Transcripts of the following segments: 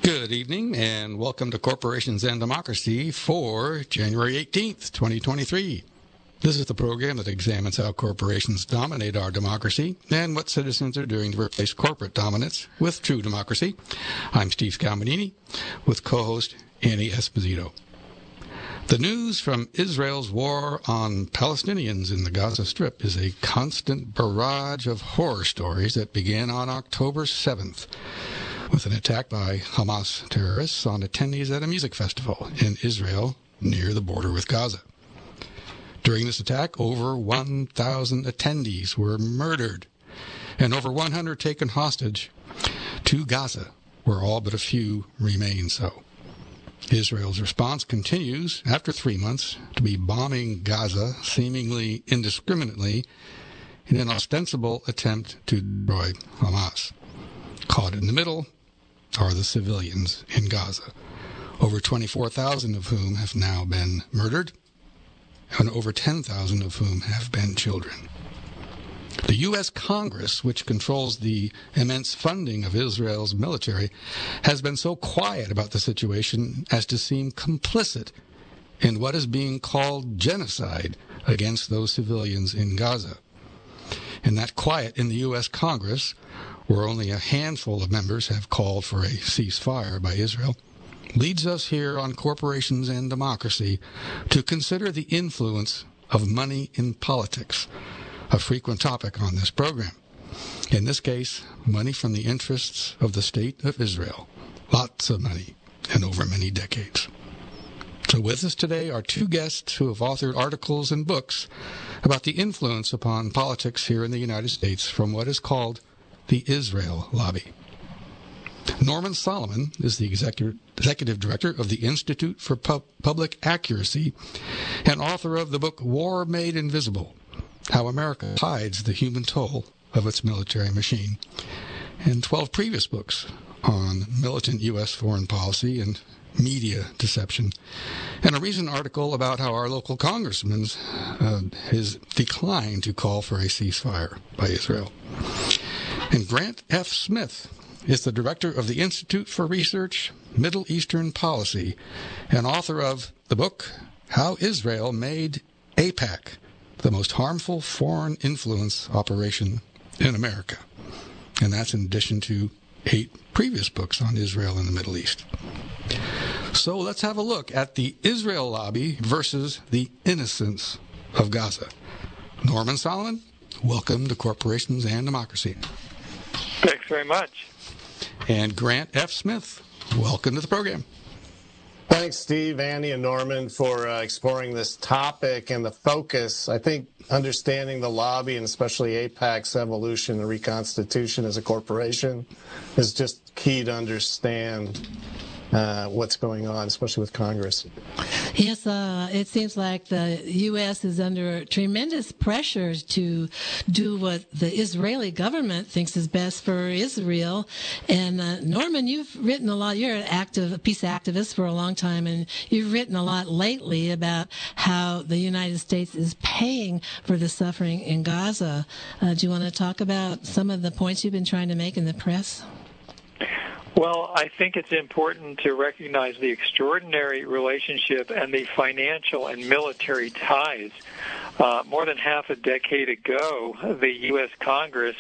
Good evening, and welcome to Corporations and Democracy for January 18th, 2023. This is the program that examines how corporations dominate our democracy and what citizens are doing to replace corporate dominance with true democracy. I'm Steve Scalmanini with co-host Annie Esposito. The news from Israel's war on Palestinians in the Gaza Strip is a constant barrage of horror stories that began on October 7th. With an attack by Hamas terrorists on attendees at a music festival in Israel near the border with Gaza. During this attack, over 1,000 attendees were murdered and over 100 taken hostage to Gaza, where all but a few remain so. Israel's response continues, after 3 months, to be bombing Gaza seemingly indiscriminately in an ostensible attempt to destroy Hamas. Caught in the middle are the civilians in Gaza, over 24,000 of whom have now been murdered, and over 10,000 of whom have been children. The U.S. Congress, which controls the immense funding of Israel's military, has been so quiet about the situation as to seem complicit in what is being called genocide against those civilians in Gaza. And that quiet in the U.S. Congress, where only a handful of members have called for a ceasefire by Israel, leads us here on Corporations and Democracy to consider the influence of money in politics, a frequent topic on this program. In this case, money from the interests of the State of Israel. Lots of money, and over many decades. So with us today are two guests who have authored articles and books about the influence upon politics here in the United States from what is called the Israel Lobby. Norman Solomon is the executive director of the Institute for Public Accuracy and author of the book War Made Invisible: How America Hides the Human Toll of Its Military Machine, and 12 previous books on militant U.S. foreign policy and media deception, and a recent article about how our local congressman has declined to call for a ceasefire by Israel. And Grant F. Smith is the director of the Institute for Research, Middle Eastern Policy, and author of the book How Israel Made AIPAC the Most Harmful Foreign Influence Operation in America. And that's in addition to 8 previous books on Israel and the Middle East. So let's have a look at the Israel lobby versus the innocence of Gaza. Norman Solomon, welcome to Corporations and Democracy. Thanks very much. And Grant F. Smith, welcome to the program. Thanks, Steve, Andy, and Norman, for exploring this topic and the focus. I think understanding the lobby and especially AIPAC's evolution and reconstitution as a corporation is just key to understand what's going on, especially with Congress. Yes, it seems like the U.S. is under tremendous pressure to do what the Israeli government thinks is best for Israel. And Norman, you've written a lot. You're a peace activist for a long time, and you've written a lot lately about how the United States is paying for the suffering in Gaza. Do you want to talk about some of the points you've been trying to make in the press? Well, I think it's important to recognize the extraordinary relationship and the financial and military ties. More than half a decade ago, the U.S. Congress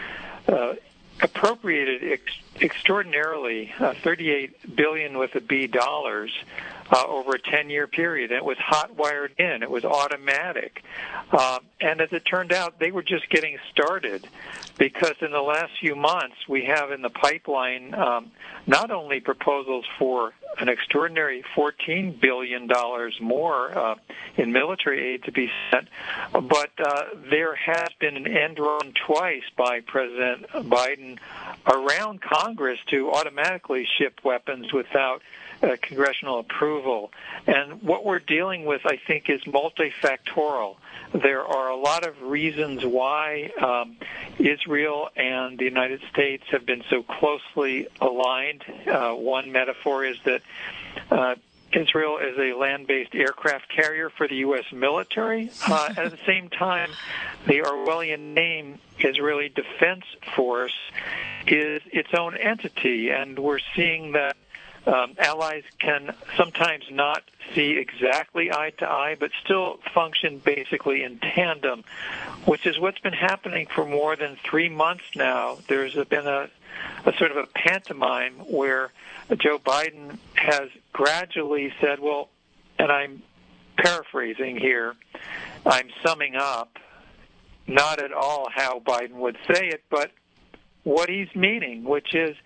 appropriated extraordinarily $38 billion with a B dollars over a 10-year period. And it was hot-wired in. It was automatic. And as it turned out, they were just getting started, because in the last few months we have in the pipeline not only proposals for an extraordinary $14 billion more in military aid to be sent, but there has been an end run twice by President Biden around Congress to automatically ship weapons without congressional approval. And what we're dealing with, I think, is multifactorial. There are a lot of reasons why Israel and the United States have been so closely aligned. One metaphor is that Israel is a land-based aircraft carrier for the U.S. military. At the same time, the Orwellian name Israeli Defense Force is its own entity, and we're seeing that allies can sometimes not see exactly eye to eye, but still function basically in tandem, which is what's been happening for more than 3 months now. There's been a sort of a pantomime where Joe Biden has gradually said, well, and I'm paraphrasing here, I'm summing up, not at all how Biden would say it, but what he's meaning, which is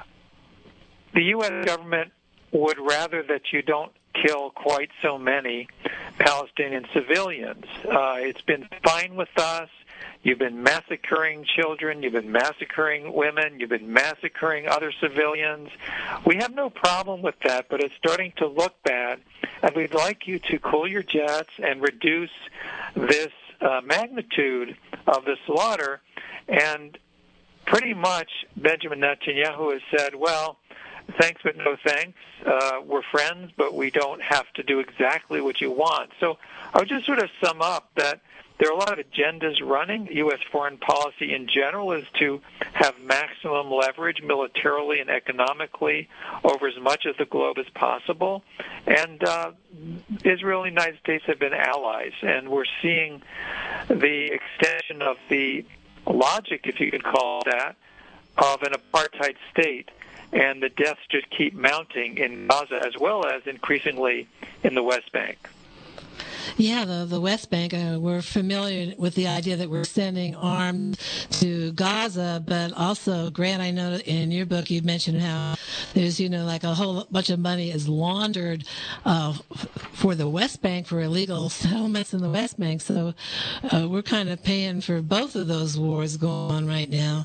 the U.S. government would rather that you don't kill quite so many Palestinian civilians. It's been fine with us. You've been massacring children. You've been massacring women. You've been massacring other civilians. We have no problem with that, but it's starting to look bad, and we'd like you to cool your jets and reduce this magnitude of the slaughter. And pretty much Benjamin Netanyahu has said, well, thanks but no thanks. We're friends, but we don't have to do exactly what you want. So I would just sort of sum up that there are a lot of agendas running. U.S. foreign policy in general is to have maximum leverage militarily and economically over as much of the globe as possible. And Israel and the United States have been allies, and we're seeing the extension of the logic, if you could call it that, of an apartheid state. And the deaths just keep mounting in Gaza as well as increasingly in the West Bank. Yeah, the West Bank, we're familiar with the idea that we're sending arms to Gaza, but also, Grant, I know in your book you mentioned how there's, like a whole bunch of money is laundered for the West Bank, for illegal settlements in the West Bank. So we're kind of paying for both of those wars going on right now.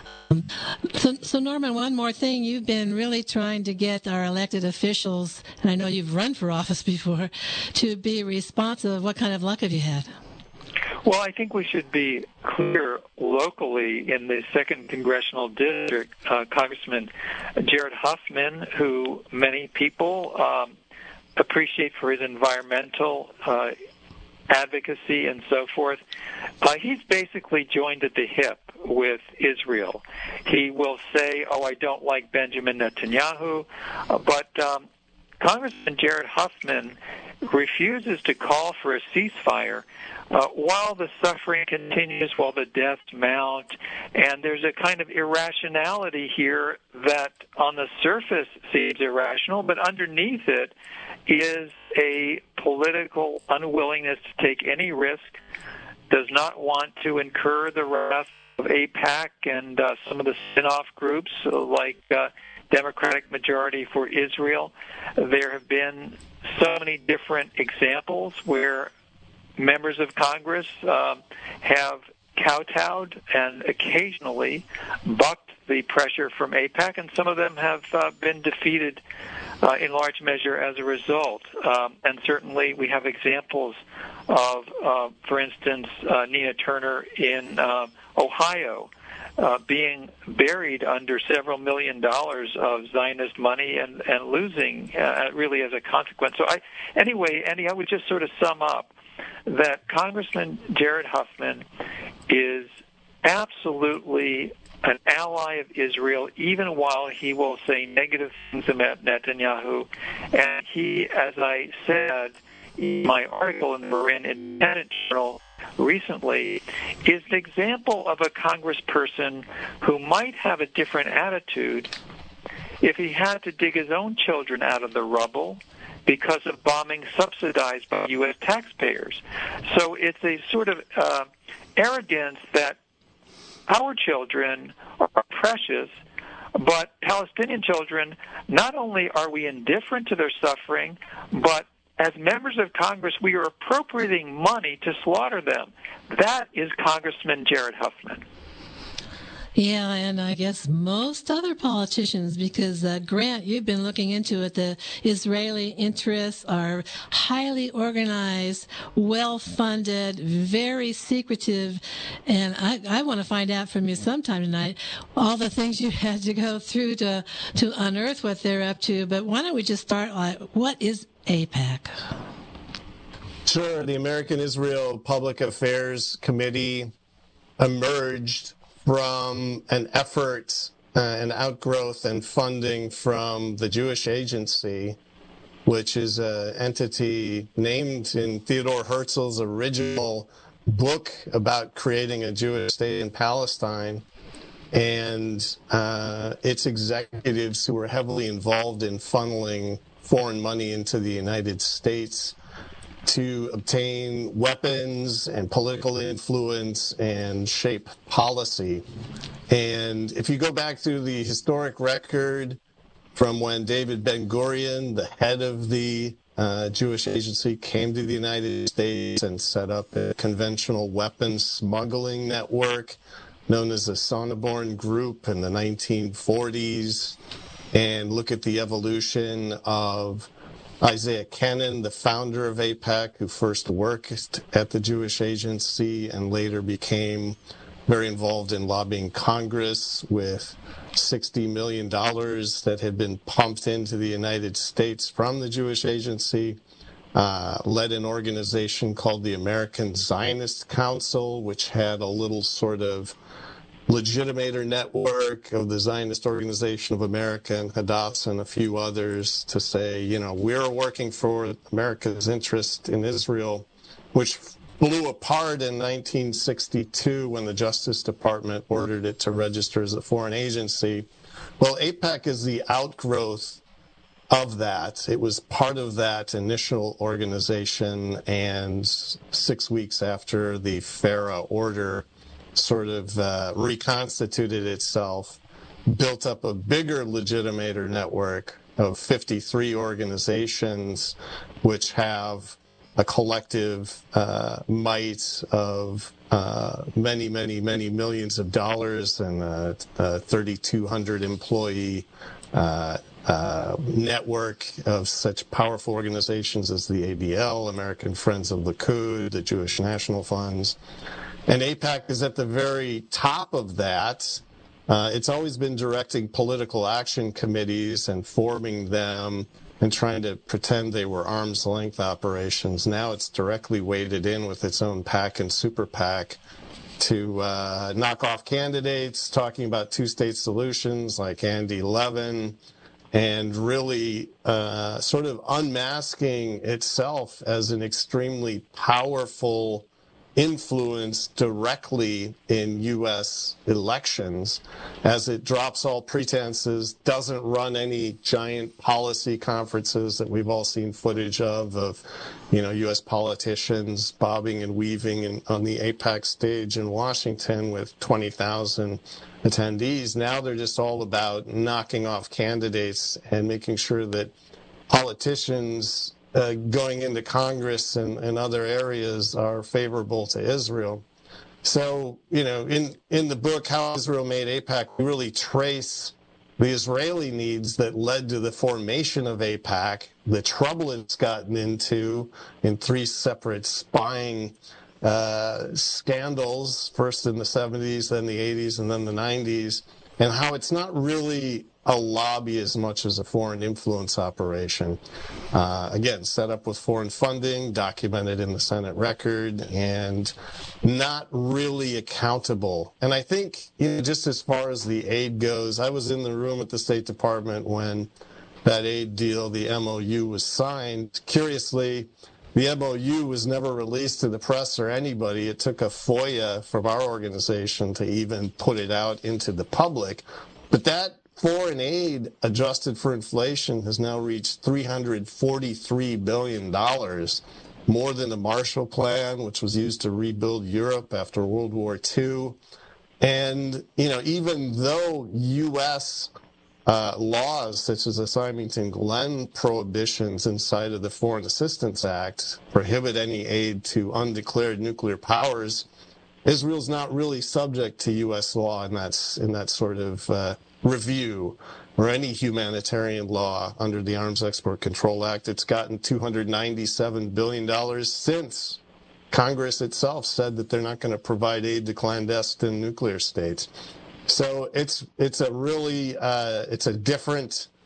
So Norman, one more thing. You've been really trying to get our elected officials, and I know you've run for office before, to be responsive. What kind of luck have you had? Well, I think we should be clear locally in the 2nd Congressional District. Congressman Jared Huffman, who many people appreciate for his environmental advocacy and so forth, he's basically joined at the hip with Israel. He will say, I don't like Benjamin Netanyahu, but Congressman Jared Huffman refuses to call for a ceasefire while the suffering continues, while the deaths mount, and there's a kind of irrationality here that on the surface seems irrational, but underneath it is a political unwillingness to take any risk, does not want to incur the wrath of AIPAC and some of the spin-off groups like Democratic Majority for Israel. There have been so many different examples where members of Congress have kowtowed and occasionally bucked the pressure from AIPAC, and some of them have been defeated in large measure as a result. And certainly we have examples of, for instance, Nina Turner in Ohio being buried under several $1 million of Zionist money and losing really as a consequence. So anyway, Andy, I would just sort of sum up that Congressman Jared Huffman is absolutely an ally of Israel, even while he will say negative things about Netanyahu. And he, as I said in my article in the Marin Independent Journal recently, is an example of a congressperson who might have a different attitude if he had to dig his own children out of the rubble because of bombing subsidized by U.S. taxpayers. So it's a sort of arrogance that our children are precious, but Palestinian children, not only are we indifferent to their suffering, but as members of Congress, we are appropriating money to slaughter them. That is Congressman Jared Huffman. Yeah, and I guess most other politicians, because Grant, you've been looking into it, the Israeli interests are highly organized, well-funded, very secretive, and I want to find out from you sometime tonight all the things you had to go through to unearth what they're up to. But why don't we just start, what is AIPAC? Sure. The American Israel Public Affairs Committee emerged from an effort an outgrowth and funding from the Jewish Agency, which is an entity named in Theodore Herzl's original book about creating a Jewish state in Palestine. And its executives who were heavily involved in funneling foreign money into the United States to obtain weapons and political influence and shape policy. And if you go back through the historic record from when David Ben-Gurion, the head of the Jewish Agency, came to the United States and set up a conventional weapons smuggling network known as the Sonneborn Group in the 1940s, and look at the evolution of Isaiah Kennan, the founder of AIPAC, who first worked at the Jewish Agency and later became very involved in lobbying Congress with $60 million that had been pumped into the United States from the Jewish Agency, led an organization called the American Zionist Council, which had a little sort of legitimator network of the Zionist Organization of America and Hadassah and a few others to say, you know, we're working for America's interest in Israel, which blew apart in 1962 when the Justice Department ordered it to register as a foreign agency. Well, AIPAC is the outgrowth of that. It was part of that initial organization, and 6 weeks after the FARA order sort of reconstituted itself, built up a bigger legitimator network of 53 organizations which have a collective might of many, many, many millions of dollars and a 3,200 employee network of such powerful organizations as the ADL, American Friends of Likud, the Jewish National Funds. And AIPAC is at the very top of that. It's always been directing political action committees and forming them and trying to pretend they were arm's length operations. Now it's directly weighted in with its own PAC and super PAC to knock off candidates, talking about two-state solutions like Andy Levin, and really sort of unmasking itself as an extremely powerful influence directly in U.S. elections as it drops all pretenses, doesn't run any giant policy conferences that we've all seen footage of you know, U.S. politicians bobbing and weaving on the AIPAC stage in Washington with 20,000 attendees. Now they're just all about knocking off candidates and making sure that politicians going into Congress and other areas are favorable to Israel. So, you know, in the book, How Israel Made AIPAC, we really trace the Israeli needs that led to the formation of AIPAC, the trouble it's gotten into in 3 separate spying scandals, first in the 70s, then the 80s, and then the 90s, and how it's not really a lobby as much as a foreign influence operation. Again, set up with foreign funding, documented in the Senate record, and not really accountable. And I think, you know, just as far as the aid goes, I was in the room at the State Department when that aid deal, the MOU, was signed. Curiously, the MOU was never released to the press or anybody. It took a FOIA from our organization to even put it out into the public. But that foreign aid, adjusted for inflation, has now reached $343 billion, more than the Marshall Plan, which was used to rebuild Europe after World War II. And, you know, even though U.S. laws such as the Symington-Glenn prohibitions inside of the Foreign Assistance Act prohibit any aid to undeclared nuclear powers, Israel's not really subject to U.S. law in that sort of review, or any humanitarian law under the Arms Export Control Act. It's gotten $297 billion since Congress itself said that they're not going to provide aid to clandestine nuclear states. So it's a really it's a different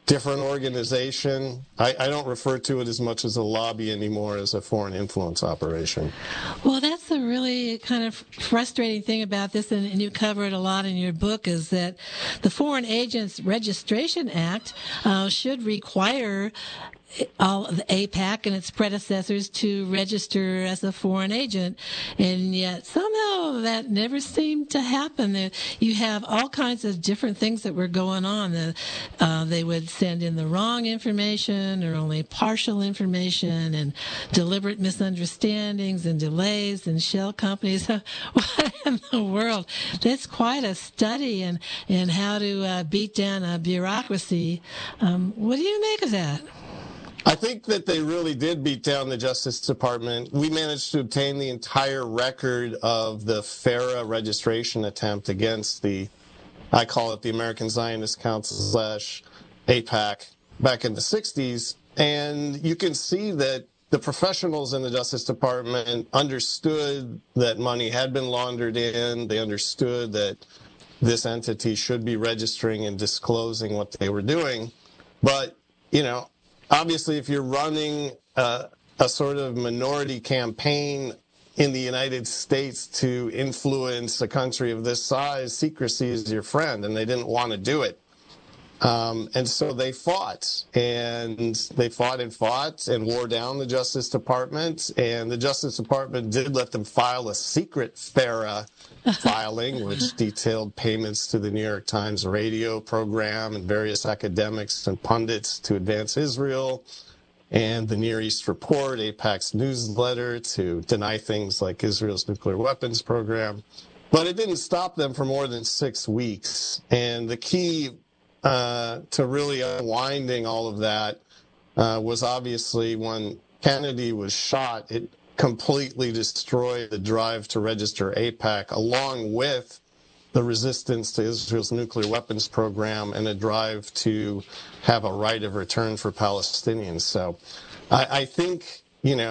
different organization. I don't refer to it as much as a lobby anymore as a foreign influence operation. Well, that's the really kind of frustrating thing about this, and you cover it a lot in your book, is that the Foreign Agents Registration Act should require all the AIPAC and its predecessors to register as a foreign agent, and yet somehow that never seemed to happen. You have all kinds of different things that were going on. They would send in the wrong information or only partial information, and deliberate misunderstandings and delays and shell companies. What in the world? That's quite a study in how to beat down a bureaucracy. What do you make of that? I think that they really did beat down the Justice Department. We managed to obtain the entire record of the FARA registration attempt against I call it the American Zionist Council / AIPAC, back in the 60s. And you can see that the professionals in the Justice Department understood that money had been laundered in. They understood that this entity should be registering and disclosing what they were doing. But, obviously, if you're running a sort of minority campaign in the United States to influence a country of this size, secrecy is your friend, and they didn't want to do it. And so they fought, and wore down the Justice Department, and the Justice Department did let them file a secret FARA filing, which detailed payments to the New York Times radio program and various academics and pundits to advance Israel, and the Near East Report, AIPAC's newsletter, to deny things like Israel's nuclear weapons program. But it didn't stop them for more than 6 weeks, and the key to really unwinding all of that was obviously when Kennedy was shot. It completely destroyed the drive to register AIPAC, along with the resistance to Israel's nuclear weapons program and a drive to have a right of return for Palestinians. So I think,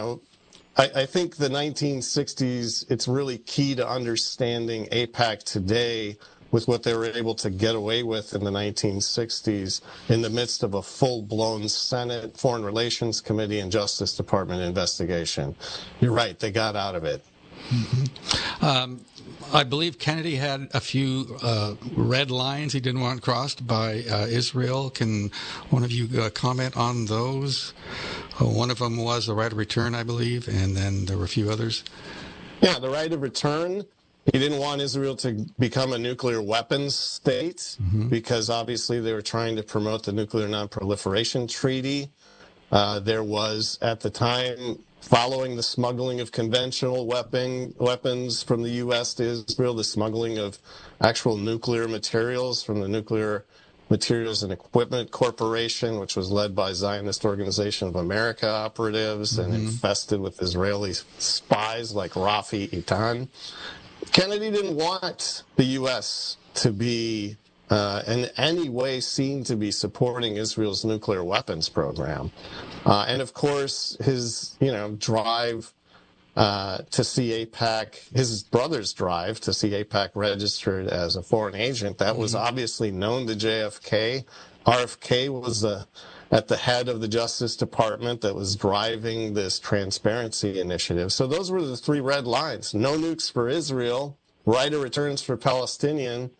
I think the 1960s, it's really key to understanding AIPAC today with what they were able to get away with in the 1960s in the midst of a full-blown Senate Foreign Relations Committee and Justice Department investigation. You're right, they got out of it. Mm-hmm. I believe Kennedy had a few red lines he didn't want crossed by Israel. Can one of you comment on those? One of them was the right of return, I believe, and then there were a few others. Yeah, the right of return. He didn't want Israel to become a nuclear weapons state because obviously they were trying to promote the Nuclear Non-Proliferation Treaty. There was, at the time, following the smuggling of conventional weapons from the U.S. to Israel, the smuggling of actual nuclear materials from the Nuclear Materials and Equipment Corporation, which was led by Zionist Organization of America operatives and infested with Israeli spies like Rafi Eitan. Kennedy didn't want the U.S. to be in any way seen to be supporting Israel's nuclear weapons program. And of course, his, drive to see AIPAC, his brother's drive to see AIPAC registered as a foreign agent, that was obviously known to JFK. RFK was at the head of the Justice Department that was driving this transparency initiative. So those were the three red lines. No nukes for Israel, right of returns for Palestinians,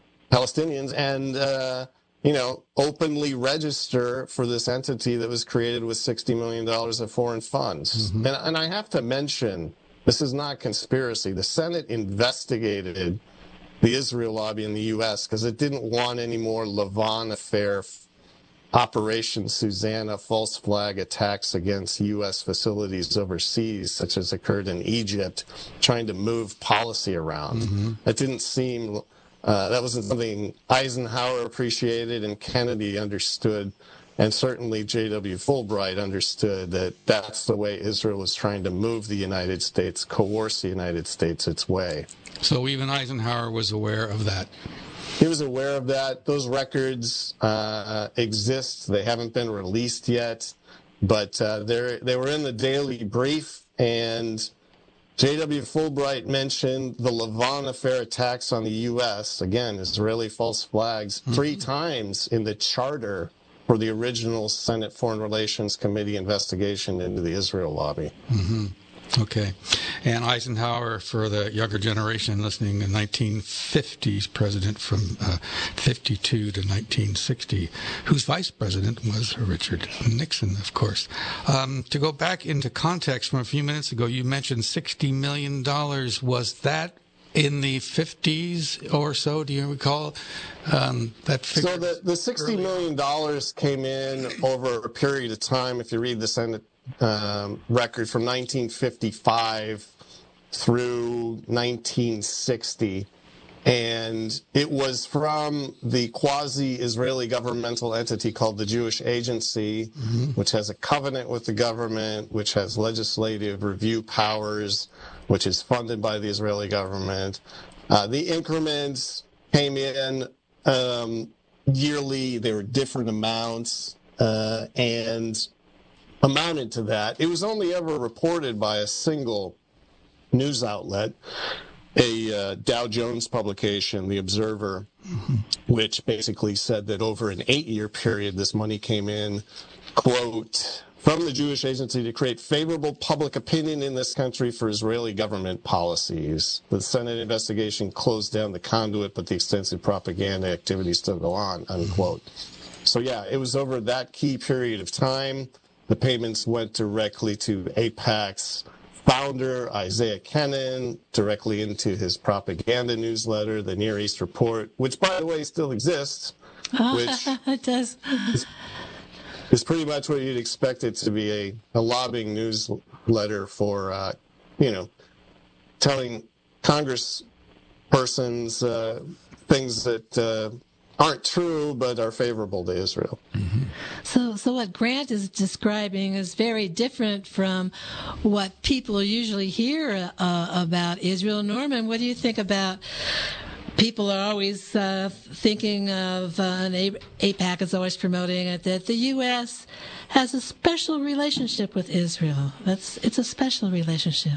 and, openly register for this entity that was created with $60 million of foreign funds. And I have to mention, this is not conspiracy. The Senate investigated the Israel lobby in the U.S. because it didn't want any more Lavon affair Operation Susanna false flag attacks against U.S. facilities overseas, such as occurred in Egypt, trying to move policy around. That didn't seem, that wasn't something Eisenhower appreciated and Kennedy understood, and certainly J.W. Fulbright understood that that's the way Israel was trying to move the United States, coerce the United States its way. So even Eisenhower was aware of that. He was aware of that. Those records exist. They haven't been released yet, but they were in the Daily Brief, and J.W. Fulbright mentioned the Lavon affair attacks on the U.S., again, Israeli false flags, 3 times in the charter for the original Senate Foreign Relations Committee investigation into the Israel lobby. Mm-hmm. Okay. And Eisenhower, for the younger generation listening, the 1950s president from 52 to 1960, whose vice president was Richard Nixon, of course. To go back into context from a few minutes ago, you mentioned $60 million. Was that in the 50s or so? Do you recall that figure? So the $60 million came in over a period of time, if you read the Senate record, from 1955 through 1960, and it was from the quasi-Israeli governmental entity called the Jewish Agency, which has a covenant with the government, which has legislative review powers, which is funded by the Israeli government. The increments came in yearly. They were different amounts, and amounted to that. It was only ever reported by a single news outlet, a Dow Jones publication, The Observer, which basically said that over an 8-year period, this money came in, quote, from the Jewish Agency to create favorable public opinion in this country for Israeli government policies. The Senate investigation closed down the conduit, but the extensive propaganda activities still go on, unquote. So yeah, it was over that key period of time. The payments went directly to AIPAC's founder, Isaiah Kennan, directly into his propaganda newsletter, the Near East Report, which, by the way, still exists. Which it does. Is pretty much what you'd expect it to be, a lobbying newsletter for, telling congresspersons things that aren't true but are favorable to Israel. Mm-hmm. So what Grant is describing is very different from what people usually hear about Israel. Norman, what do you think about? People are always thinking of, and AIPAC is always promoting it, that the U.S. has a special relationship with Israel. It's a special relationship.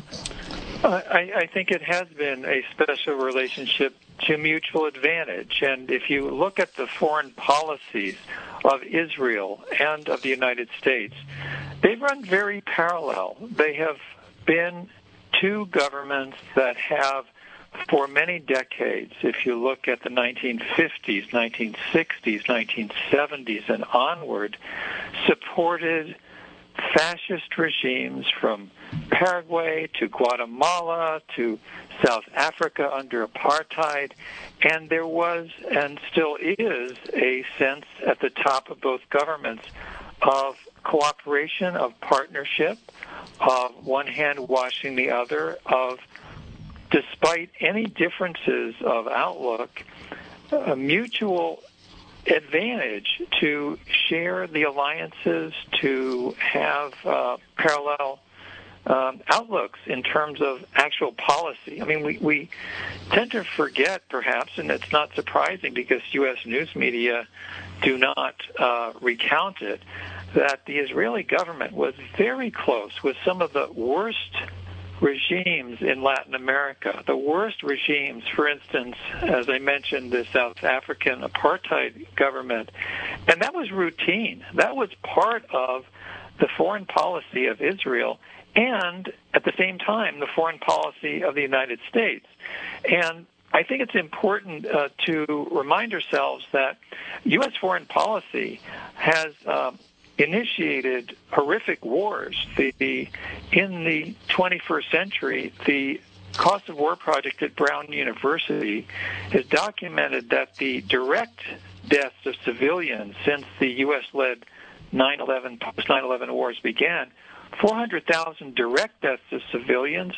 I think it has been a special relationship to mutual advantage. And if you look at the foreign policies of Israel and of the United States, they've run very parallel. They have been two governments that have, for many decades, if you look at the 1950s, 1960s, 1970s, and onward, supported fascist regimes from Paraguay to Guatemala to South Africa under apartheid. And there was, and still is, a sense at the top of both governments of cooperation, of partnership, of one hand washing the other, of, despite any differences of outlook, a mutual advantage to share the alliances, to have parallel outlooks in terms of actual policy. I mean, we tend to forget, perhaps, and it's not surprising because U.S. news media do not recount it, that the Israeli government was very close with some of the worst regimes in Latin America. The worst regimes, for instance, as I mentioned, the South African apartheid government. And that was routine. That was part of the foreign policy of Israel and, at the same time, the foreign policy of the United States. And I think it's important to remind ourselves that U.S. foreign policy has initiated horrific wars. In the 21st century, the Cost of War project at Brown University has documented that the direct deaths of civilians since the U.S.-led 9/11, post-9/11 wars began, 400,000 direct deaths of civilians,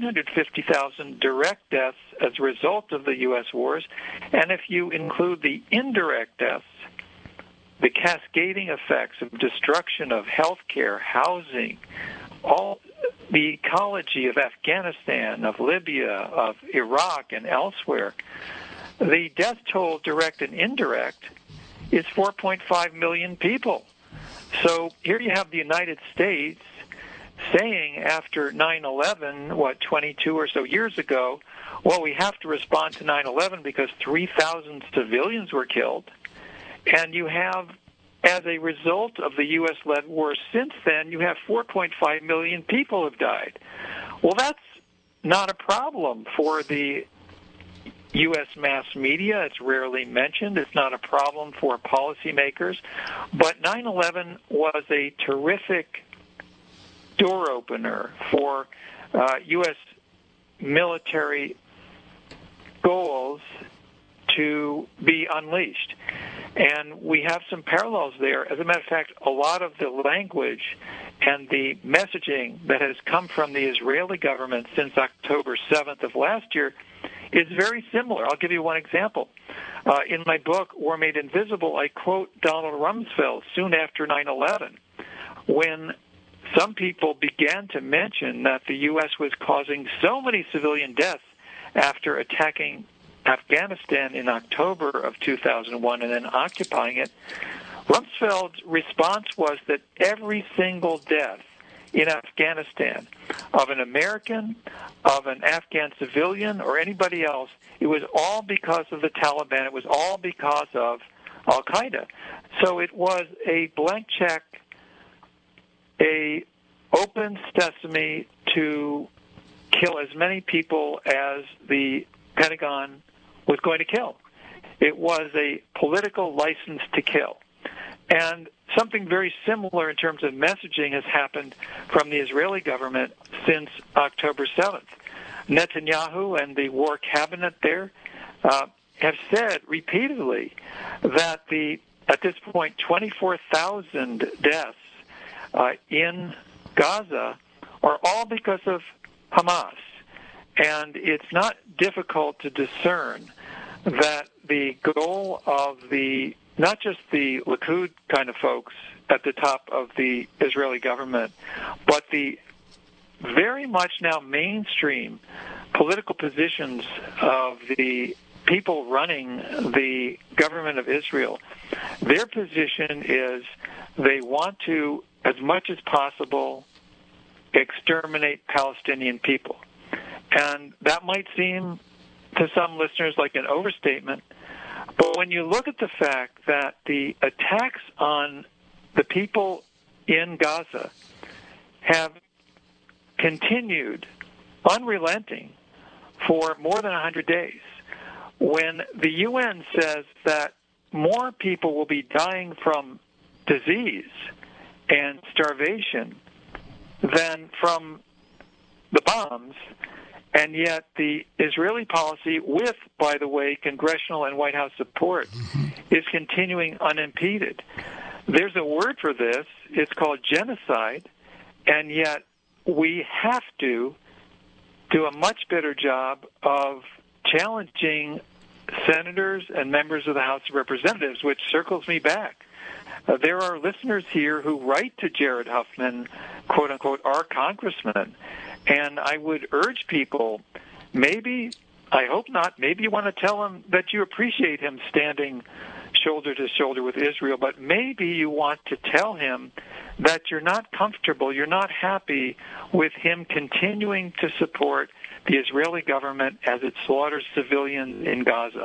950,000 direct deaths as a result of the U.S. wars, and if you include the indirect deaths, the cascading effects of destruction of healthcare, housing, all the ecology of Afghanistan, of Libya, of Iraq, and elsewhere, the death toll, direct and indirect, is 4.5 million people. So here you have the United States saying after 9/11, 22 or so years ago, well, we have to respond to 9/11 because 3,000 civilians were killed. And you have as a result of the U.S.-led war since then, you have 4.5 million people have died. Well, that's not a problem for the U.S. mass media. It's rarely mentioned. It's not a problem for policymakers. But 9/11 was a terrific door opener for U.S. military goals to be unleashed. And we have some parallels there. As a matter of fact, a lot of the language and the messaging that has come from the Israeli government since October 7th of last year is very similar. I'll give you one example. In my book, War Made Invisible, I quote Donald Rumsfeld soon after 9/11, when some people began to mention that the U.S. was causing so many civilian deaths after attacking Afghanistan in October of 2001 and then occupying it. Rumsfeld's response was that every single death in Afghanistan of an American, of an Afghan civilian, or anybody else, it was all because of the Taliban. It was all because of Al-Qaeda. So it was a blank check, a open sesame to kill as many people as the Pentagon was going to kill. It was a political license to kill. And something very similar in terms of messaging has happened from the Israeli government since October 7th. Netanyahu and the war cabinet there have said repeatedly that at this point, 24,000 deaths in Gaza are all because of Hamas. And it's not difficult to discern that the goal of not just the Likud kind of folks at the top of the Israeli government, but the very much now mainstream political positions of the people running the government of Israel, their position is they want to, as much as possible, exterminate Palestinian people. And that might seem to some listeners like an overstatement, but when you look at the fact that the attacks on the people in Gaza have continued unrelenting for more than 100 days, when the UN says that more people will be dying from disease and starvation than from the bombs, and yet the Israeli policy, with, by the way, congressional and White House support, is continuing unimpeded. There's a word for this. It's called genocide, and yet we have to do a much better job of challenging senators and members of the House of Representatives, which circles me back. There are listeners here who write to Jared Huffman, quote-unquote, our congressman, and I would urge people, maybe, I hope not, maybe you want to tell him that you appreciate him standing shoulder to shoulder with Israel, but maybe you want to tell him that you're not comfortable, you're not happy with him continuing to support the Israeli government as it slaughters civilians in Gaza.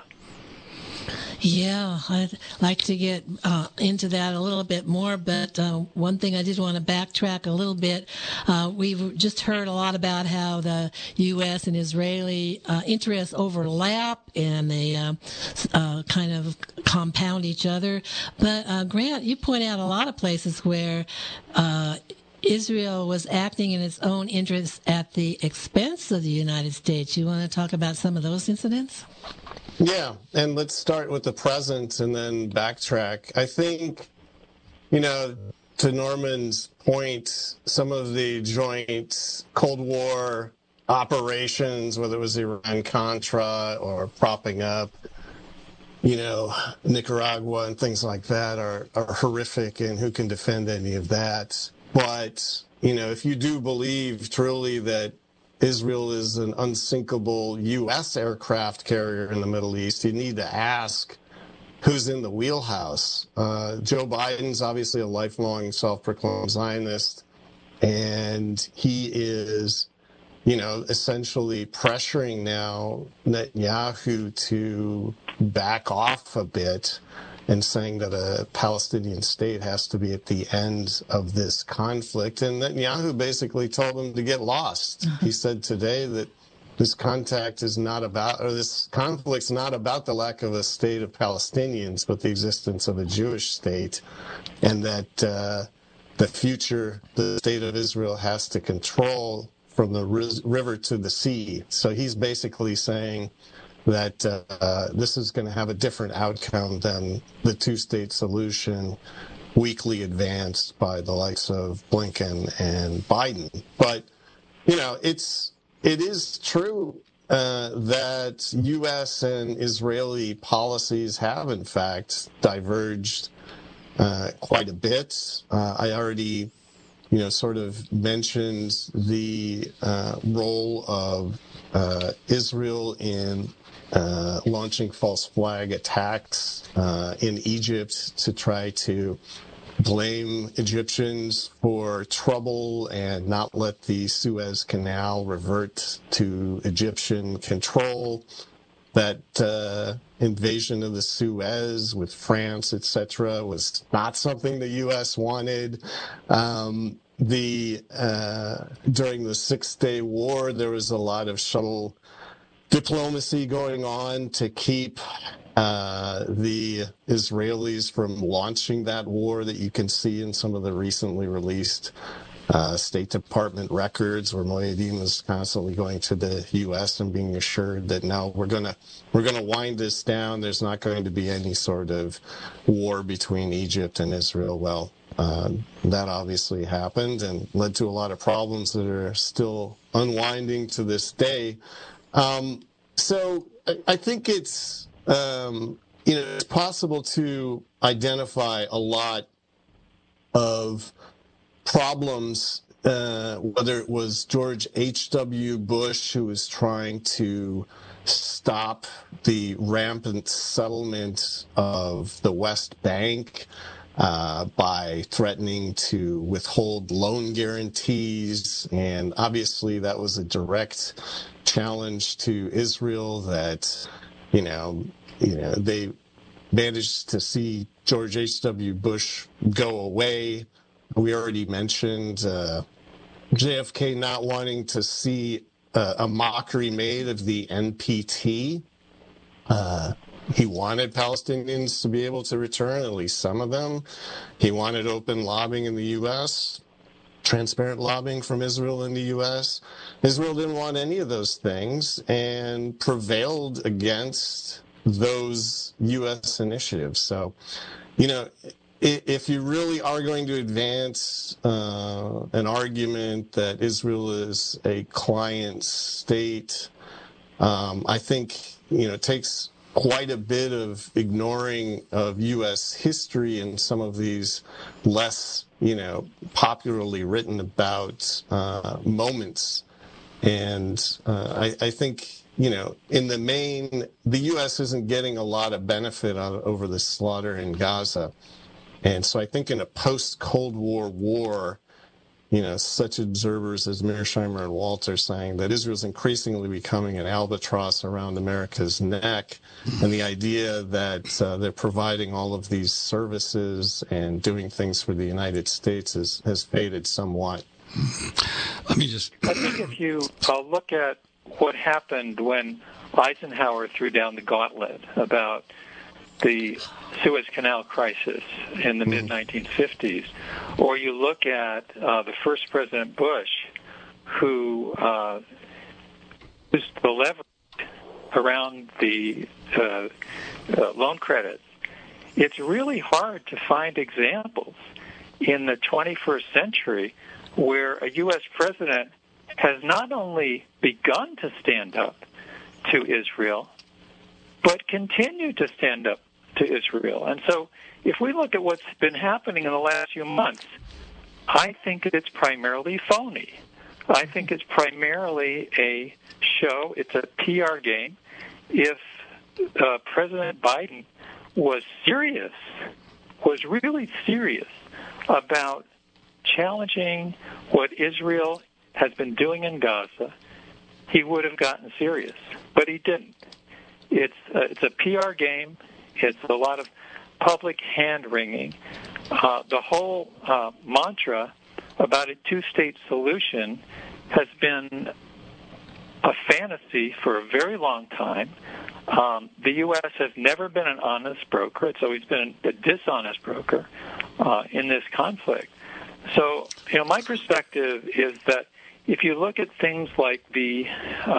Yeah, I'd like to get into that a little bit more, but one thing I did want to backtrack a little bit. We've just heard a lot about how the U.S. and Israeli interests overlap and they kind of compound each other. But Grant, you point out a lot of places where Israel was acting in its own interests at the expense of the United States. You want to talk about some of those incidents? Yeah, and let's start with the present and then backtrack. I think, to Norman's point, some of the joint Cold War operations, whether it was Iran-Contra or propping up, Nicaragua and things like that are horrific, and who can defend any of that? But, if you do believe truly that Israel is an unsinkable U.S. aircraft carrier in the Middle East, you need to ask who's in the wheelhouse. Joe Biden's obviously a lifelong self-proclaimed Zionist, and he is, essentially pressuring now Netanyahu to back off a bit and saying that a Palestinian state has to be at the end of this conflict. And Netanyahu basically told him to get lost. He said today that this conflict's not about the lack of a state of Palestinians, but the existence of a Jewish state, and that the future the state of Israel has to control from the river to the sea. So he's basically saying that this is going to have a different outcome than the two-state solution weakly advanced by the likes of Blinken and Biden. But, it is true that U.S. and Israeli policies have, in fact, diverged quite a bit. I already, sort of mentioned the role of Israel in launching false flag attacks in Egypt to try to blame Egyptians for trouble and not let the Suez Canal revert to Egyptian control. That invasion of the Suez with France, etc., was not something the U.S. wanted. During the Six-Day War, there was a lot of shuttle diplomacy going on to keep the Israelis from launching that war that you can see in some of the recently released State Department records, where Moedim is constantly going to the U.S. and being assured that no, we're gonna wind this down. There's not going to be any sort of war between Egypt and Israel. Well, that obviously happened and led to a lot of problems that are still unwinding to this day. So I think it's it's possible to identify a lot of problems, whether it was George H.W. Bush, who was trying to stop the rampant settlement of the West Bank by threatening to withhold loan guarantees. And obviously that was a direct challenge to Israel that, they managed to see George H.W. Bush go away. We already mentioned JFK not wanting to see a mockery made of the NPT. He wanted Palestinians to be able to return, at least some of them. He wanted open lobbying in the U.S., transparent lobbying from Israel in the U.S. Israel didn't want any of those things and prevailed against those U.S. initiatives. So, if you really are going to advance an argument that Israel is a client state, I think, it takes quite a bit of ignoring of U.S. history and some of these less, popularly written about moments. And I think, in the main, the U.S. isn't getting a lot of benefit over the slaughter in Gaza. And so I think in a post-Cold War war, such observers as Mearsheimer and Waltz are saying that Israel's increasingly becoming an albatross around America's neck. And the idea that they're providing all of these services and doing things for the United States has faded somewhat. I think if you look at what happened when Eisenhower threw down the gauntlet about the Suez Canal crisis in the mid-1950s, or you look at the first President Bush, who used the leverage around the loan credits, it's really hard to find examples in the 21st century where a U.S. president has not only begun to stand up to Israel, but continued to stand up to Israel. And so if we look at what's been happening in the last few months, I think it's primarily phony. I think it's primarily a show. It's a PR game. If President Biden was really serious about challenging what Israel has been doing in Gaza, he would have gotten serious. But he didn't. It's a PR game. It's a lot of public hand-wringing. The whole mantra about a two-state solution has been a fantasy for a very long time. The U.S. has never been an honest broker. It's always been a dishonest broker in this conflict. So, my perspective is that if you look at things like the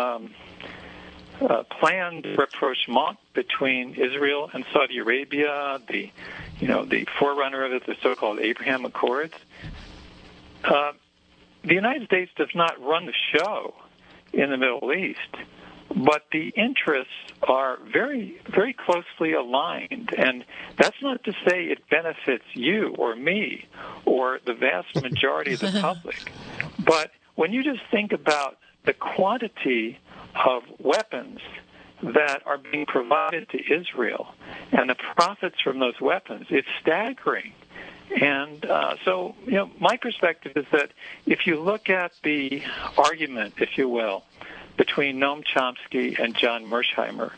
planned rapprochement between Israel and Saudi Arabia, the forerunner of it, the so-called Abraham Accords, the United States does not run the show in the Middle East, but the interests are very, very closely aligned. And that's not to say it benefits you or me or the vast majority of the public. But when you just think about the quantity of weapons that are being provided to Israel and the profits from those weapons, it's staggering. And so, my perspective is that if you look at the argument, if you will, between Noam Chomsky and John Mersheimer,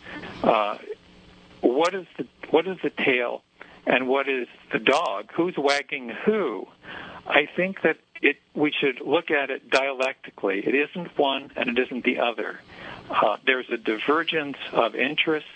what is the tail and what is the dog? Who's wagging who? I think that we should look at it dialectically. It isn't one and it isn't the other. There's a divergence of interests.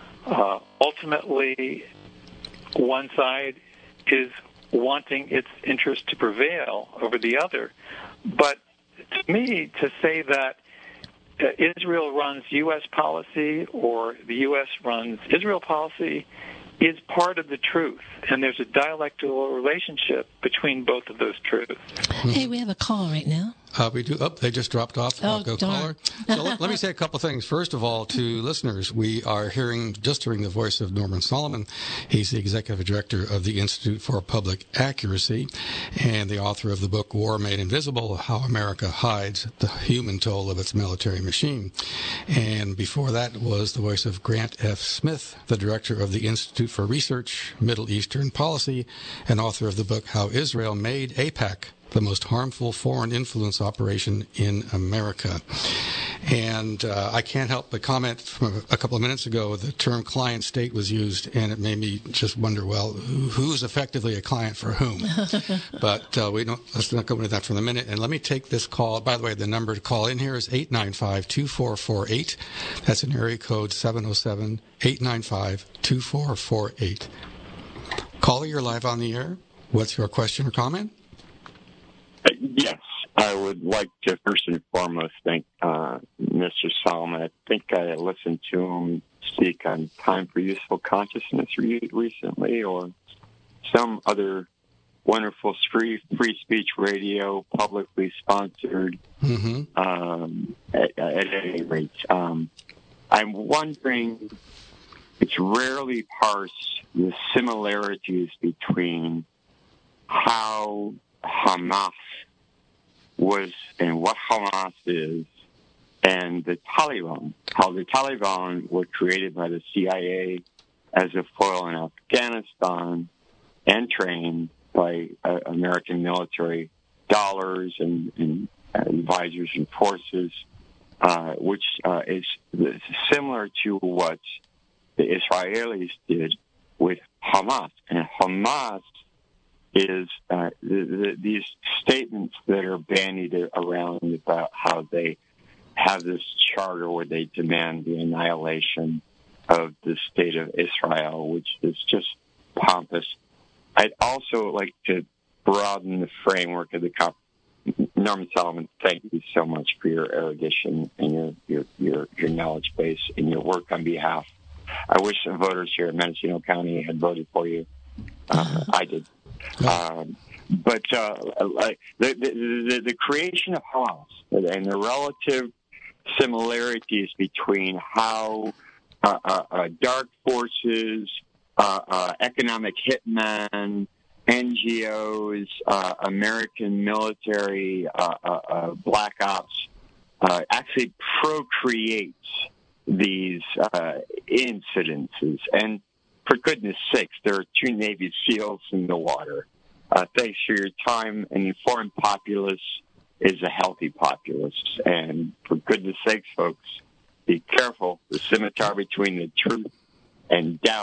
Ultimately, one side is wanting its interest to prevail over the other. But to me, to say that Israel runs U.S. policy or the U.S. runs Israel policy is part of the truth, and there's a dialectical relationship between both of those truths. Hey, we have a call right now. We do. Oh, they just dropped off. Go caller. So let me say a couple things. First of all, to listeners, we are hearing the voice of Norman Solomon. He's the executive director of the Institute for Public Accuracy and the author of the book War Made Invisible: How America Hides the Human Toll of Its Military Machine. And before that was the voice of Grant F. Smith, the director of the Institute for Research, Middle Eastern Policy, and author of the book How Israel Made AIPAC the most harmful foreign influence operation in America. And I can't help but comment from a couple of minutes ago, the term client state was used, and it made me just wonder, well, who's effectively a client for whom? But let's not go into that for a minute. And let me take this call. By the way, the number to call in here is 895-2448. That's an area code 707-895-2448. Caller, you're live on the air. What's your question or comment? Yes, I would like to first and foremost thank Mr. Solomon. I think I listened to him speak on Time for Useful Consciousness recently, or some other wonderful free speech radio, publicly sponsored. At any rate, I'm wondering, it's rarely parsed the similarities between how Hamas was and what Hamas is and the Taliban, how the Taliban were created by the CIA as a foil in Afghanistan and trained by American military dollars and advisors and forces, which is similar to what the Israelis did with Hamas. And Hamas is these statements that are bandied around about how they have this charter where they demand the annihilation of the state of Israel, which is just pompous. I'd also like to broaden the framework of the Norman Solomon, thank you so much for your erudition and your knowledge base and your work on behalf. I wish the voters here in Mendocino County had voted for you. I did. But the creation of Hamas and the relative similarities between how dark forces, economic hitmen, NGOs, American military, black ops actually procreates these incidences. And for goodness sakes, there are 2 Navy SEALs in the water. Thanks for your time. An informed populace is a healthy populace. And for goodness sakes, folks, be careful. The scimitar between the truth and doubt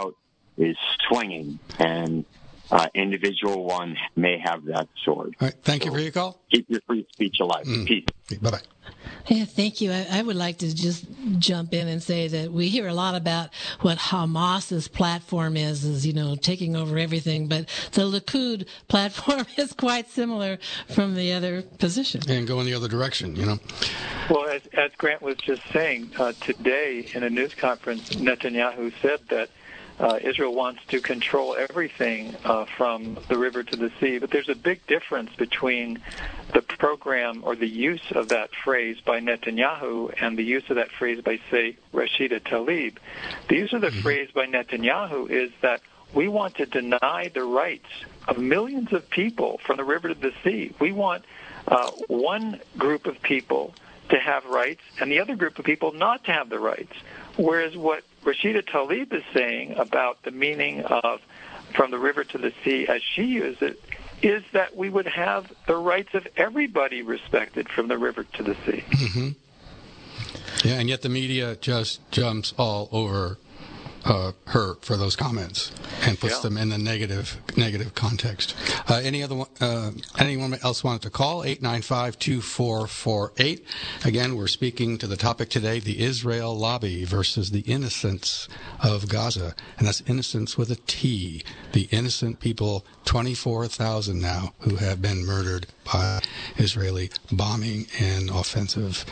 is swinging, and individual one may have that sword. All right. Thank you for your call. Keep your free speech alive. Peace. Bye-bye. Yeah, thank you. I would like to just jump in and say that we hear a lot about what Hamas's platform is, taking over everything, but the Likud platform is quite similar from the other position. And go in the other direction, Well, as Grant was just saying, today in a news conference, Netanyahu said that Israel wants to control everything from the river to the sea, but there's a big difference between the program or the use of that phrase by Netanyahu and the use of that phrase by, say, Rashida Tlaib. The use of the phrase by Netanyahu is that we want to deny the rights of millions of people from the river to the sea. We want one group of people to have rights and the other group of people not to have the rights. Whereas what Rashida Tlaib is saying about the meaning of from the river to the sea, as she used it, is that we would have the rights of everybody respected from the river to the sea. Mm-hmm. Yeah, and yet the media just jumps all over her for those comments and puts them in the negative context. Anyone else wanted to call? 895-2448. Again, we're speaking to the topic today, the Israel lobby versus the innocents of Gaza. And that's innocents with a T. The innocent people, 24,000 now, who have been murdered by Israeli bombing and offensive,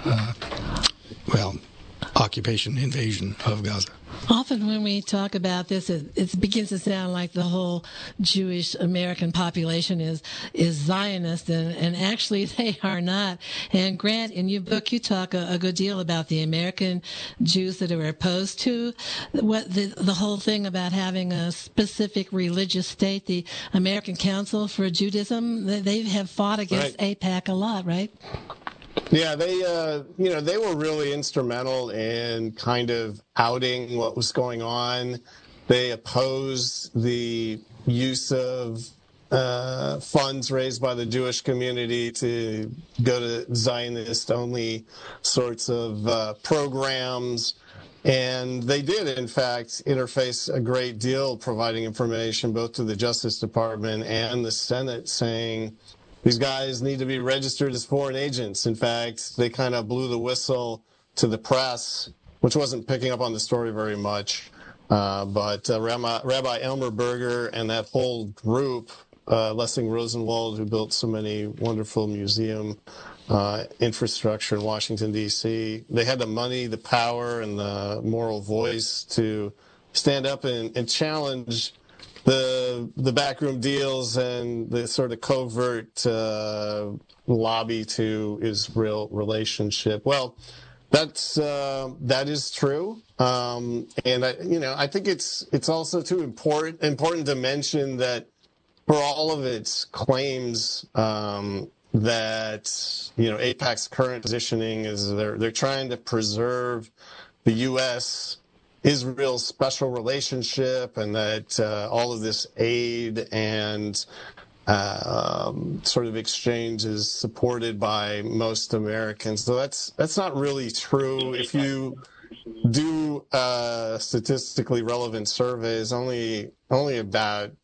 occupation, invasion of Gaza. Often when we talk about this, it begins to sound like the whole Jewish American population is Zionist, and actually they are not. And Grant, in your book, you talk a good deal about the American Jews that are opposed to what the whole thing about having a specific religious state. The American Council for Judaism, they have fought against AIPAC a lot, right? Yeah, they were really instrumental in kind of outing what was going on. They opposed the use of funds raised by the Jewish community to go to Zionist-only sorts of programs. And they did, in fact, interface a great deal, providing information both to the Justice Department and the Senate, saying these guys need to be registered as foreign agents. In fact, they kind of blew the whistle to the press, which wasn't picking up on the story very much. But Rabbi Elmer Berger and that whole group, Lessing Rosenwald, who built so many wonderful museum infrastructure in Washington, D.C., they had the money, the power, and the moral voice to stand up and challenge the backroom deals and the sort of covert lobby to Israel relationship. Well, that is true, and I think it's also too important to mention that for all of its claims that AIPAC's current positioning is they're trying to preserve the U.S. Israel's special relationship, and that all of this aid and sort of exchange is supported by most Americans. So that's not really true. If you do statistically relevant surveys, only about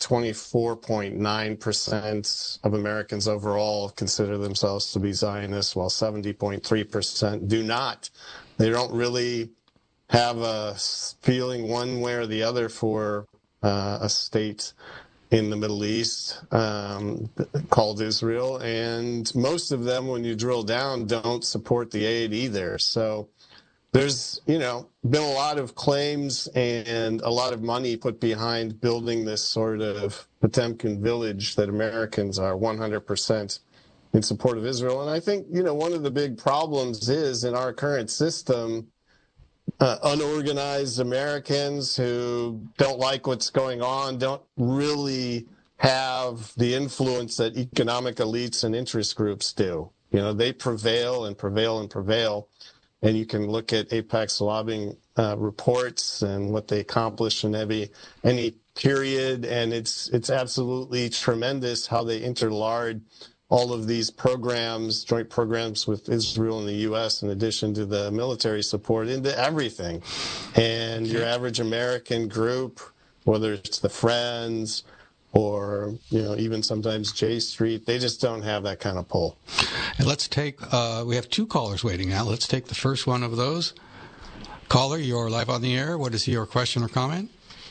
24.9% of Americans overall consider themselves to be Zionists, while 70.3% do not. They don't really have a feeling one way or the other for a state in the Middle East called Israel, and most of them, when you drill down, don't support the aid either. So there's been a lot of claims and a lot of money put behind building this sort of Potemkin village that Americans are 100% in support of Israel. And I think one of the big problems is in our current system, unorganized Americans who don't like what's going on don't really have the influence that economic elites and interest groups do. They prevail and prevail and prevail. And you can look at AIPAC's lobbying reports and what they accomplish in any period, and it's absolutely tremendous how they interlard all of these programs, joint programs with Israel and the U.S., in addition to the military support, into everything. And your average American group whether it's the Friends or, even sometimes J Street. They just don't have that kind of pull. And let's take, we have 2 callers waiting now. Let's take the first one of those. Caller, you're live on the air. What is your question or comment?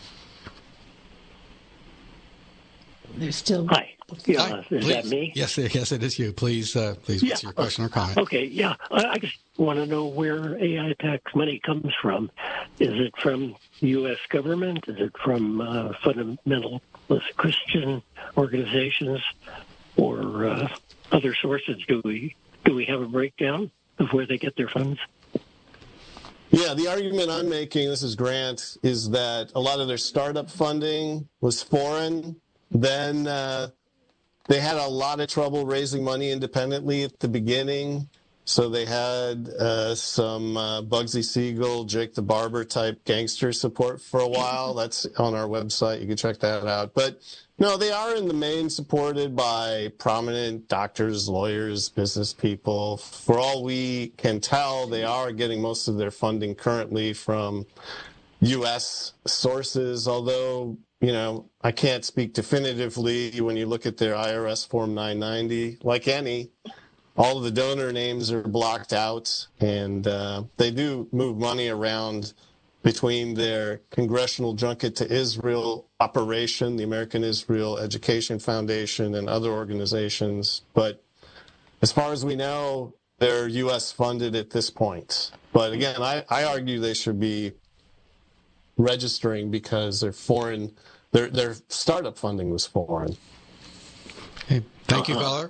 There's still... Hi. Yeah, Hi, is please. that me? Yes, it is you. Please, what's your question or comment? Okay, yeah. I just want to know where AIPAC's money comes from. Is it from the U.S. government? Is it from fundamentalist Christian organizations or other sources? Do we have a breakdown of where they get their funds? Yeah, the argument I'm making, this is Grant, is that a lot of their startup funding was foreign. Then they had a lot of trouble raising money independently at the beginning. So they had some Bugsy Siegel, Jake the Barber type gangster support for a while. That's on our website. You can check that out. But no, they are in the main supported by prominent doctors, lawyers, business people. For all we can tell, they are getting most of their funding currently from U.S. sources, although, I can't speak definitively. When you look at their IRS Form 990, like any, all of the donor names are blocked out, and they do move money around between their Congressional Junket to Israel operation, the American Israel Education Foundation, and other organizations. But as far as we know, they're U.S. funded at this point. But again, I argue they should be registering because they're foreign. Their startup funding was foreign. Hey, thank you, caller.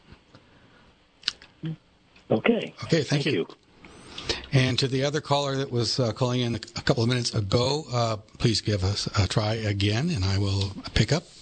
Okay. Okay, thank you. And to the other caller that was calling in a couple of minutes ago, please give us a try again, and I will pick up.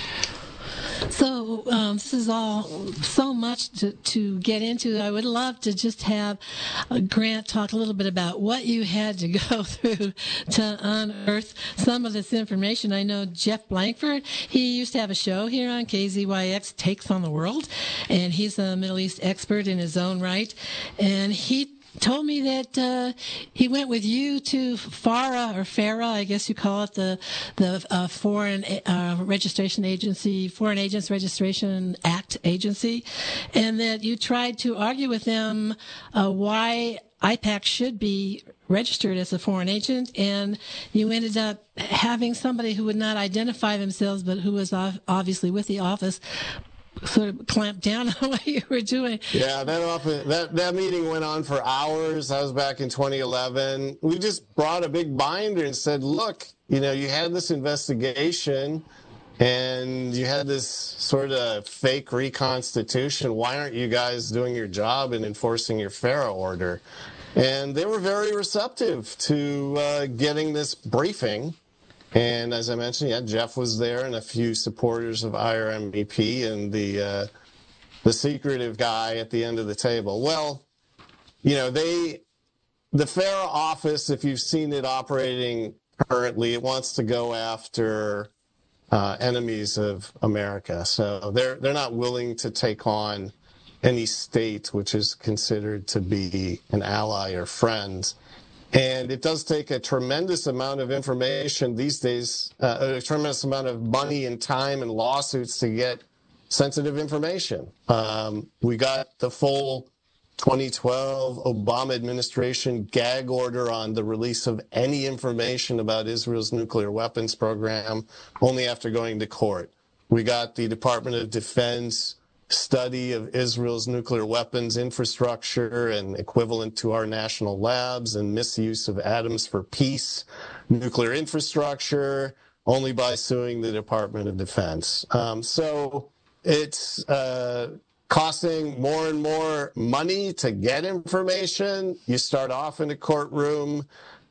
So this is all so much to get into. I would love to just have Grant talk a little bit about what you had to go through to unearth some of this information. I know Jeff Blankford, he used to have a show here on KZYX, Takes on the World, and he's a Middle East expert in his own right. And he told me that he went with you to FARA, I guess you call it, the Foreign Registration Agency, Foreign Agents Registration Act Agency, and that you tried to argue with them why IPAC should be registered as a foreign agent, and you ended up having somebody who would not identify themselves, but who was obviously with the office, sort of clamp down on what you were doing. Yeah, that meeting went on for hours. That was back in 2011. We just brought a big binder and said, look, you had this investigation and you had this sort of fake reconstitution. Why aren't you guys doing your job and enforcing your FARA order? And they were very receptive to getting this briefing. And as I mentioned, Jeff was there and a few supporters of IRMEP and the secretive guy at the end of the table. Well, the FARA office, if you've seen it operating currently, it wants to go after enemies of America. So they're not willing to take on any state which is considered to be an ally or friend. And it does take a tremendous amount of information these days, a tremendous amount of money and time and lawsuits to get sensitive information. We got the full 2012 Obama administration gag order on the release of any information about Israel's nuclear weapons program only after going to court. We got the Department of Defense study of Israel's nuclear weapons infrastructure and equivalent to our national labs and misuse of atoms for peace nuclear infrastructure only by suing the Department of Defense. So it's costing more and more money to get information. You start off in a courtroom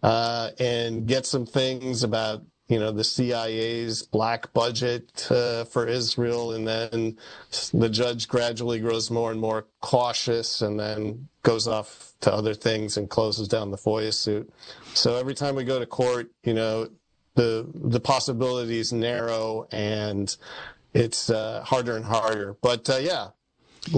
and get some things about the CIA's black budget for Israel, and then the judge gradually grows more and more cautious and then goes off to other things and closes down the FOIA suit. So every time we go to court, the possibilities narrow and it's harder and harder. But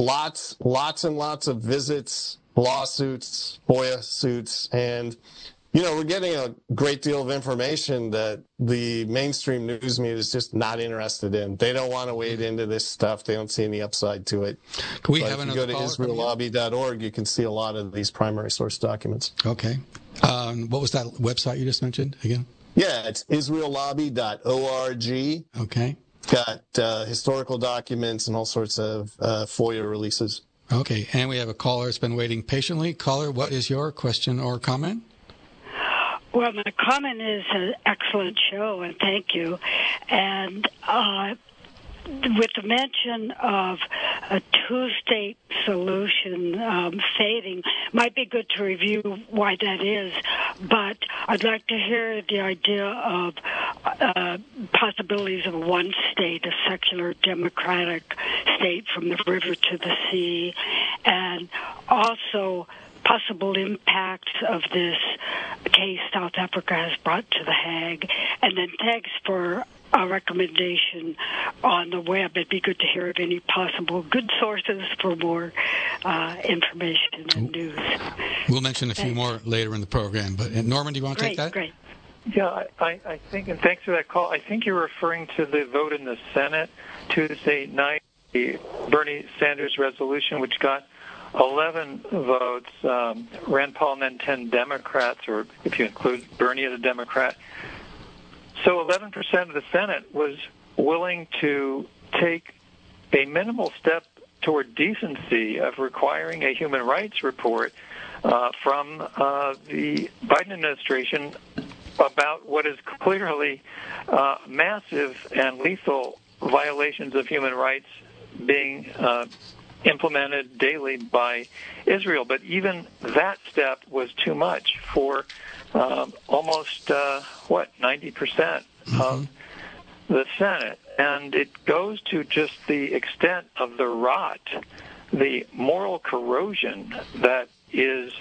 lots and lots of visits, lawsuits, FOIA suits, and We're getting a great deal of information that the mainstream news media is just not interested in. They don't want to wade into this stuff. They don't see any upside to it. Can we but have if you another go to caller israellobby.org, you can see a lot of these primary source documents. Okay. What was that website you just mentioned again? Yeah, it's israellobby.org. Okay. Got historical documents and all sorts of FOIA releases. Okay, and we have a caller that's been waiting patiently. Caller, what is your question or comment? Well, my comment is an excellent show, and thank you. And with the mention of a two-state solution fading, might be good to review why that is. But I'd like to hear the idea of possibilities of one state, a secular democratic state from the river to the sea, and also possible impacts of this case South Africa has brought to The Hague. And then thanks for a recommendation on the web. It'd be good to hear of any possible good sources for more information and news. We'll mention a few more later in the program. But Norman, do you want to take that? Great. Yeah, I think, and thanks for that call. I think you're referring to the vote in the Senate Tuesday night, the Bernie Sanders resolution, which got 11 votes, Rand Paul and then 10 Democrats, or if you include Bernie as a Democrat. So 11% of the Senate was willing to take a minimal step toward decency of requiring a human rights report from the Biden administration about what is clearly massive and lethal violations of human rights being implemented daily by Israel. But even that step was too much for almost, 90% of the Senate. And it goes to just the extent of the rot, the moral corrosion that is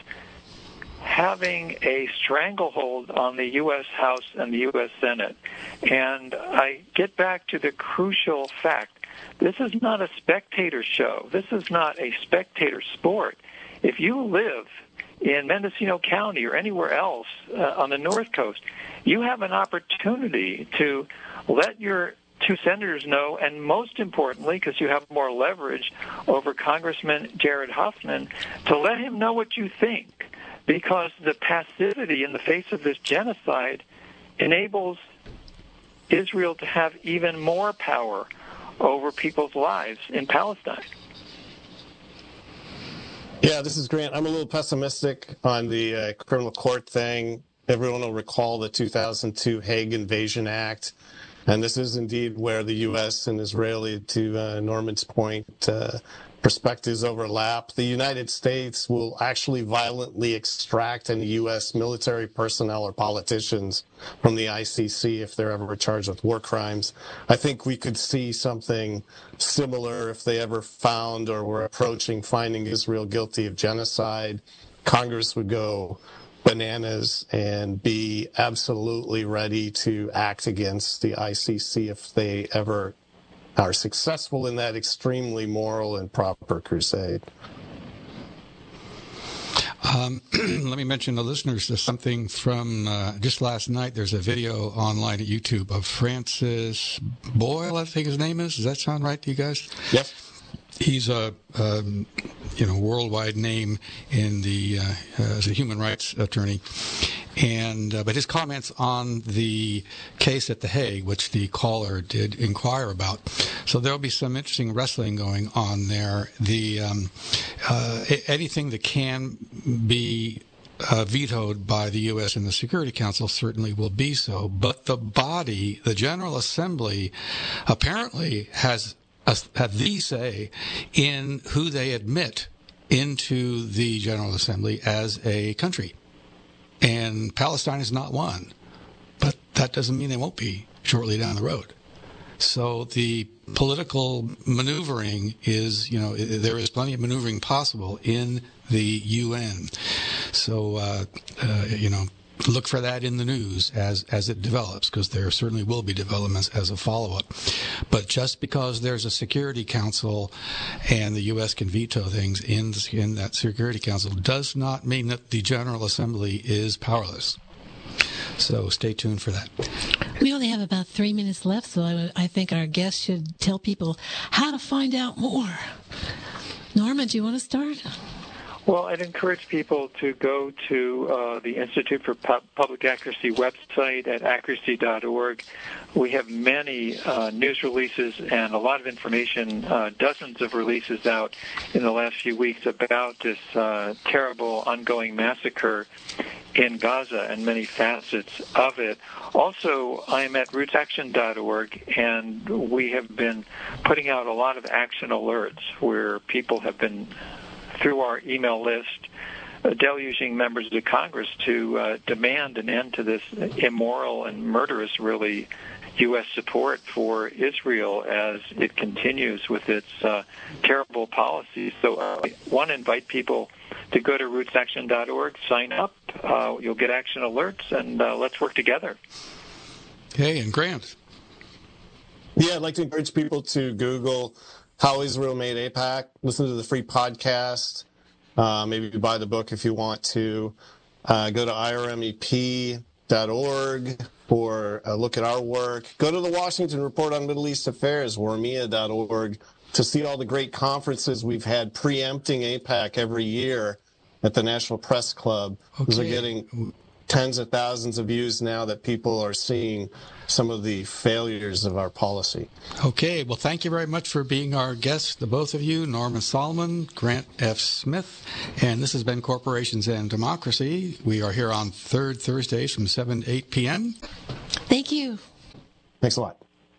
having a stranglehold on the U.S. House and the U.S. Senate. And I get back to the crucial fact. This is not a spectator show. This is not a spectator sport. If you live in Mendocino County or anywhere else on the North Coast, you have an opportunity to let your two senators know, and most importantly, because you have more leverage over Congressman Jared Huffman, to let him know what you think, because the passivity in the face of this genocide enables Israel to have even more power over people's lives in Palestine. Yeah, this is Grant. I'm a little pessimistic on the criminal court thing. Everyone will recall the 2002 Hague Invasion Act. And this is indeed where the U.S. and Israeli, to Norman's point, perspectives overlap. The United States will actually violently extract any U.S. military personnel or politicians from the ICC if they're ever charged with war crimes. I think we could see something similar if they ever found or were approaching finding Israel guilty of genocide. Congress would go bananas and be absolutely ready to act against the ICC if they ever are successful in that extremely moral and proper crusade. Let me mention the listeners something from just last night. There's a video online at YouTube of Francis Boyle, I think his name is. Does that sound right to you guys? Yes. He's a worldwide name in the as a human rights attorney, and but his comments on the case at The Hague, which the caller did inquire about. So there'll be some interesting wrestling going on there. The anything that can be vetoed by the U.S. and the Security Council certainly will be so. But the body, the General Assembly, apparently have the say in who they admit into the General Assembly as a country. And Palestine is not one. But that doesn't mean they won't be shortly down the road. So the political maneuvering is, there is plenty of maneuvering possible in the UN. So, look for that in the news as it develops, because there certainly will be developments as a follow-up. But just because there's a Security Council and the U.S. can veto things in that Security Council does not mean that the General Assembly is powerless. So stay tuned for that. We only have about 3 minutes left, so I think our guest should tell people how to find out more. Norma, do you want to start? Well, I'd encourage people to go to the Institute for Public Accuracy website at accuracy.org. We have many news releases and a lot of information, dozens of releases out in the last few weeks about this terrible ongoing massacre in Gaza and many facets of it. Also, I'm at rootsaction.org, and we have been putting out a lot of action alerts where people have been, through our email list, deluging members of the Congress to demand an end to this immoral and murderous, really, U.S. support for Israel as it continues with its terrible policies. So I want to invite people to go to rootsaction.org, sign up. You'll get action alerts, and let's work together. Hey, and Grant. Yeah, I'd like to encourage people to Google How Israel Made AIPAC, listen to the free podcast, maybe buy the book if you want to. Go to irmep.org or look at our work. Go to the Washington Report on Middle East Affairs, warmia.org, to see all the great conferences we've had preempting AIPAC every year at the National Press Club. Okay. Those are getting tens of thousands of views now that people are seeing some of the failures of our policy. Okay, well, thank you very much for being our guests, the both of you, Norman Solomon, Grant F. Smith, and this has been Corporations and Democracy. We are here on third Thursdays from 7 to 8 p.m. Thank you. Thanks a lot.